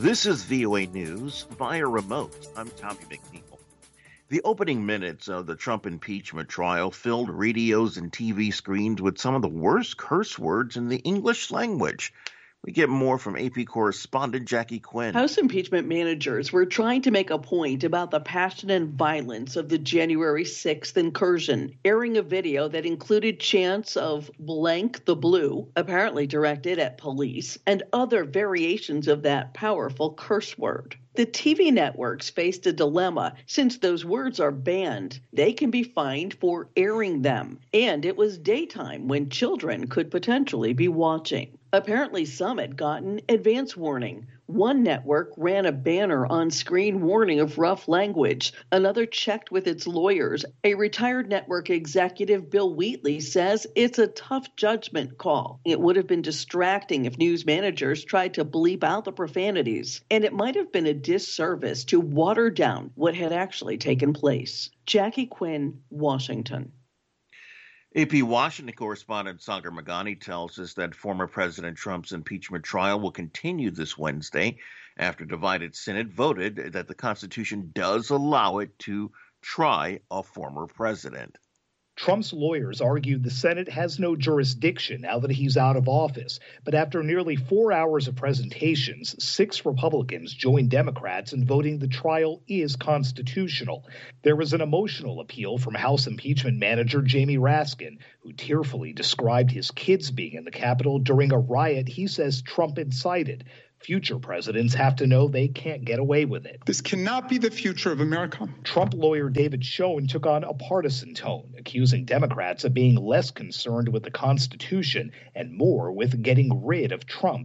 This is VOA News via remote. I'm Tommy McNeil. The opening minutes of the Trump impeachment trial filled radios and TV screens with some of the worst curse words in the English language. We get more from AP correspondent Jackie Quinn. House impeachment managers were trying to make a point about the passion and violence of the January 6th incursion, airing a video that included chants of blank the blue, apparently directed at police, and other variations of that powerful curse word. The TV networks faced a dilemma. Since those words are banned, they can be fined for airing them. And it was daytime when children could potentially be watching. Apparently, some had gotten advance warning. One network ran a banner on screen warning of rough language. Another checked with its lawyers. A retired network executive, Bill Wheatley, says it's a tough judgment call. It would have been distracting if news managers tried to bleep out the profanities. And it might have been a disservice to water down what had actually taken place. Jackie Quinn, Washington. AP Washington correspondent Sagar Meghani tells us that former President Trump's impeachment trial will continue this Wednesday after a divided Senate voted that the Constitution does allow it to try a former president. Trump's lawyers argued the Senate has no jurisdiction now that he's out of office. But after nearly 4 hours of presentations, 6 Republicans joined Democrats in voting the trial is constitutional. There was an emotional appeal from House impeachment manager Jamie Raskin, who tearfully described his kids being in the Capitol during a riot he says Trump incited. Future presidents have to know they can't get away with it. This cannot be the future of America. Trump lawyer David Schoen took on a partisan tone, accusing Democrats of being less concerned with the Constitution and more with getting rid of Trump.